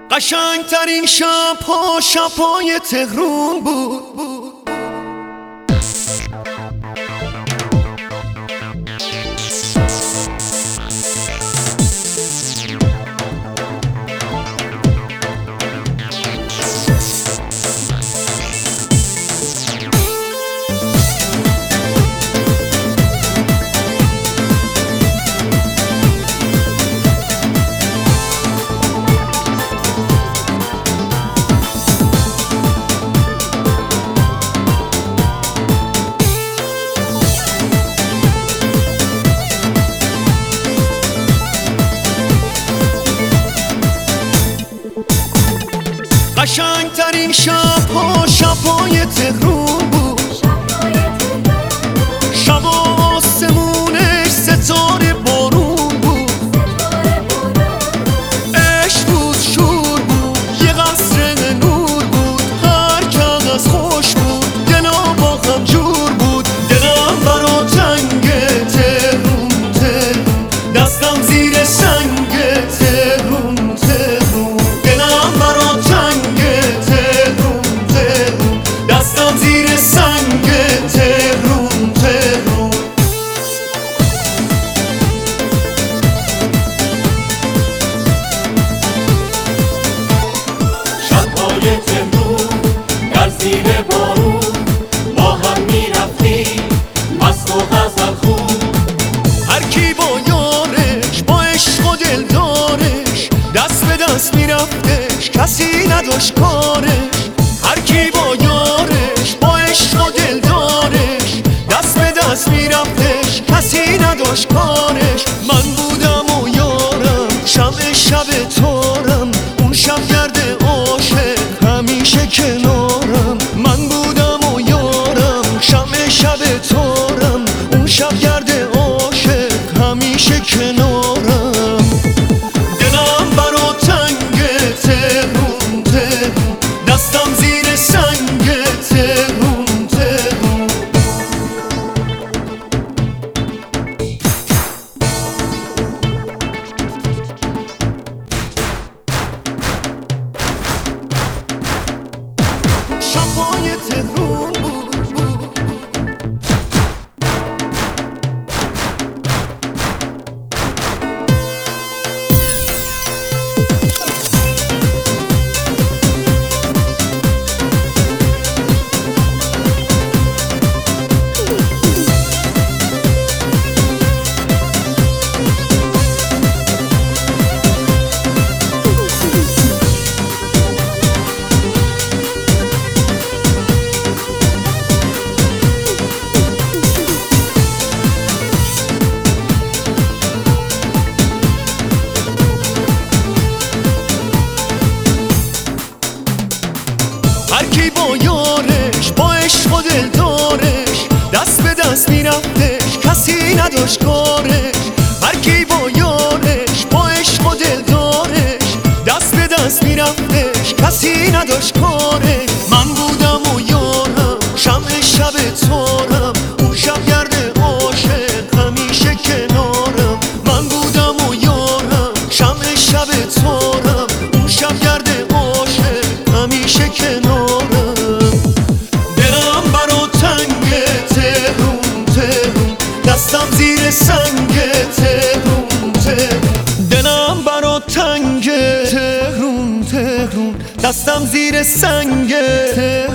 قشنگترین شب‌ها شب‌های تهرون بود. قشنگترین شب‌ها شب‌های تهرون بود. شب آسمونش ستاره بارون بود. عشق بود، شور بود، یه قصر نور بود. هر که از خوش بود، دلا با هم جور بود. دلم برا تنگ تهرون تهرون، دستم زیر سنگ تهرون تهرون. دلم برا تنگ تهرون تهرون، دستم زیر سنگ تهرون تهرون. شب‌های تهرون در زیر بارون، با هم می‌رفتیم مست و غزلخون. هر کی با یارش، با عشق و دلدارش، دست به دست میرفتش، کسی نداشت کارش. هر کی با یارش، با عشق و دلدارش، دست به دست میرفتش، کسی نداشت کارش. من بودم و یارم، شمع شب تارم، اون شب گرد عاشق همیشه کنارم. من بودم و یارم، شمع شب تارم، اون شب گرد عاشق همیشه کنارم. دلم برا تنگ تهرون تهرون، دستم زیر سنگ تهرون تهرون. شب‌های تهرون بود. هر کی با یارش، با عشق و دلدارش، دست به دست میرفتش، کسی نداشت کارش. هر کی با یارش، با عشق و دلدارش، دست به دست میرفتش، کسی نداشت کارش. من بودم و یارم، شمع شب تارم، اون شب گرد عاشق همیشه کنارم. من بودم و یارم، شمع شب تارم، اون شب گرد عاشق همیشه کنارم. دلم برا تنگ تهرون تهرون، دستم زیر سنگ تهرون تهرون. دلم برا تنگ تهرون تهرون، دستم زیر سنگ تهرون.